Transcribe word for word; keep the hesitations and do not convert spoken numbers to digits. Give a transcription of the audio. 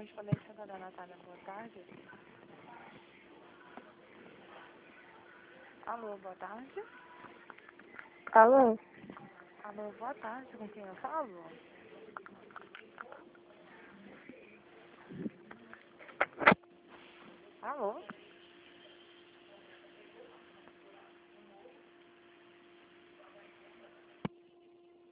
correspondência da Dona Natália, boa tarde. Alô, boa tarde. Alô? Alô, boa tarde, com quem eu falo? Alô?